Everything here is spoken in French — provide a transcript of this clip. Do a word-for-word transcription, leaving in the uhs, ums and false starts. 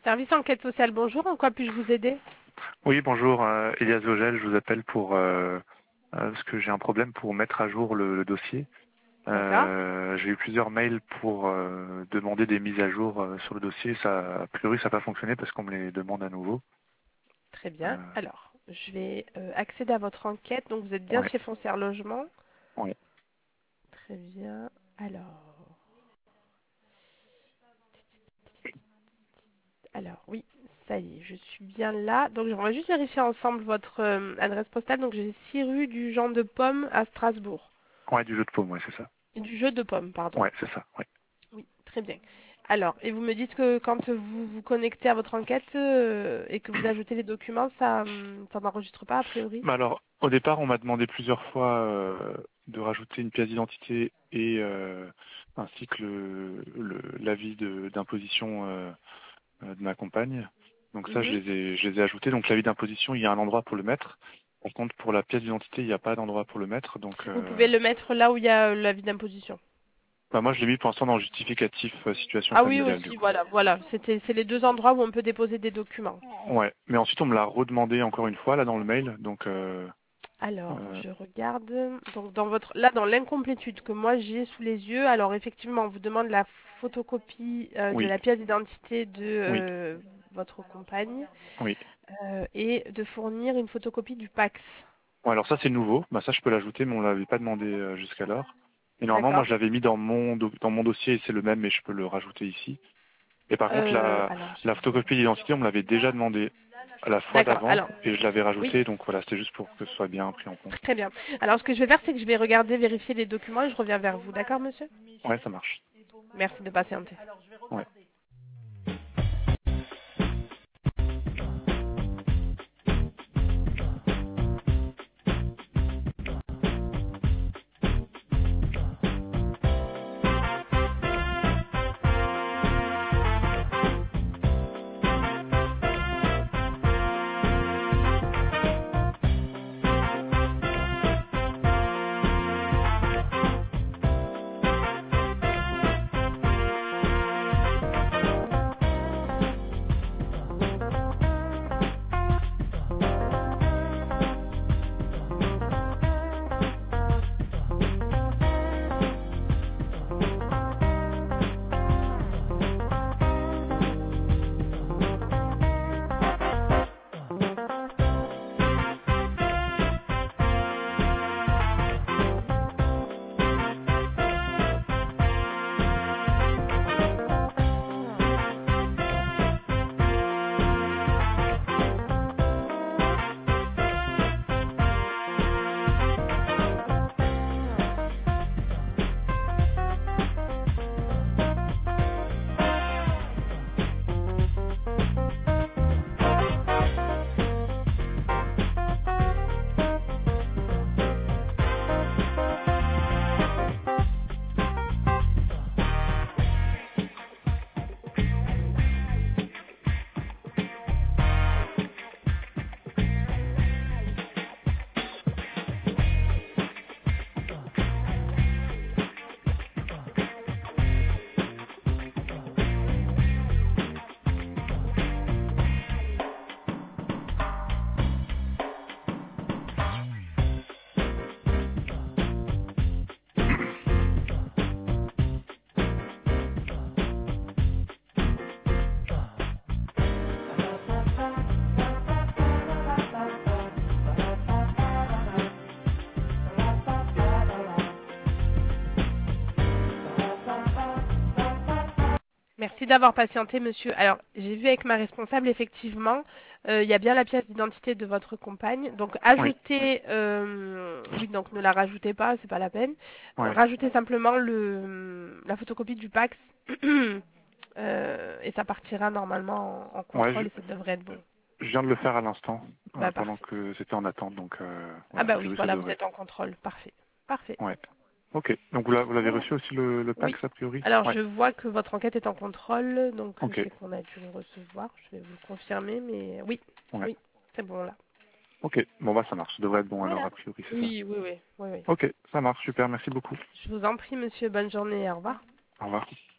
Service enquête sociale, bonjour. En quoi puis-je vous aider? Oui, bonjour, euh, Elias Vogel, je vous appelle pour euh, euh, parce que j'ai un problème pour mettre à jour le, le dossier. D'accord. Euh, j'ai eu plusieurs mails pour euh, demander des mises à jour euh, sur le dossier. Ça, a priori, ça n'a pas fonctionné parce qu'on me les demande à nouveau. Très Euh, bien. Alors, je vais euh, accéder à votre enquête. Donc, vous êtes bien ouais, chez Foncière Logement. ouais. Très bien. Alors, alors oui, ça y est, je suis bien là. Donc, on va juste vérifier ensemble votre euh, adresse postale. Donc, j'ai six rue du Jean de Pomme à Strasbourg. Ouais, du jeu de paume, ouais, c'est ça. Du jeu de Pomme, pardon. Ouais, c'est ça. Ouais. Oui, très bien. Alors, et vous me dites que quand vous vous connectez à votre enquête euh, et que vous ajoutez les documents, ça, hum, ça n'enregistre pas a priori? Bah alors, au départ, on m'a demandé plusieurs fois euh, de rajouter une pièce d'identité et euh, ainsi que le le- l'avis de- d'imposition euh, euh, de ma compagne. Donc ça, je Mhm. les ai, je les ai ajoutés. Donc l'avis d'imposition, il y a un endroit pour le mettre. Par contre, pour la pièce d'identité, il n'y a pas d'endroit pour le mettre. Donc, Vous euh, pouvez le mettre là où il y a euh, l'avis d'imposition. bah, moi, je l'ai mis pour l'instant dans le justificatif euh, situation Ah oui, familiale, du aussi, coup. voilà, voilà. C'était, c'est les deux endroits où on peut déposer des documents. Ouais. Mais ensuite, on me l'a redemandé encore une fois là dans le mail. Donc, euh, Alors, euh, je regarde. Donc, dans votre, là, dans l'incomplétude que moi j'ai sous les yeux, alors effectivement, on vous demande la photocopie euh, de oui, la pièce d'identité de oui, euh, votre compagne oui. euh, et de fournir une photocopie du Pax. Bon, alors ça, c'est nouveau. Bah ça, je peux l'ajouter, mais on l'avait pas demandé euh, jusqu'alors. Et normalement, moi, D'accord. je l'avais mis dans mon do- dans mon dossier et c'est le même, mais je peux le rajouter ici. Et par contre, Euh, la, alors, je la vais photocopie d'identité, on me l'avait déjà demandé à la fois D'accord. d'avant Alors, et je l'avais oui, rajouté, donc voilà, c'était juste pour que ce soit bien pris en compte. très bien. Alors, ce que je vais faire, c'est que je vais regarder, vérifier les documents et je reviens vers vous. D'accord, monsieur? Ouais, ça marche. Merci de patienter. Ouais. Merci d'avoir patienté, monsieur. Alors, j'ai vu avec ma responsable, effectivement, euh, il y a bien la pièce d'identité de votre compagne. Donc, Oui, ajoutez, euh, oui, donc ne la rajoutez pas, c'est pas la peine. Euh, ouais. rajoutez simplement le, la photocopie du Pax, euh, et ça partira normalement en, en Ouais, je, contrôle et ça devrait être bon. je viens de le faire à l'instant, euh, Bah, pendant parfait. que c'était en attente, donc euh, Ah voilà, a bah oui, priori ça voilà, vous devrait êtes être. en contrôle. Parfait. Parfait. Ouais. Ok. Donc vous l'a- vous l'avez Voilà. reçu aussi le, le Oui. Pax a priori? Alors, Ouais. je vois que votre enquête est en contrôle, donc Ok. c'est qu'on a dû le recevoir. Je vais vous le confirmer, mais oui, Ouais. oui, c'est bon là. Ok. Bon bah ça marche. Ça devrait être bon alors Voilà. a priori, c'est ça. Oui, oui, oui, oui, oui. Ok, ça marche, super, merci beaucoup. Je vous en prie, monsieur. Bonne journée. Au revoir. Au revoir.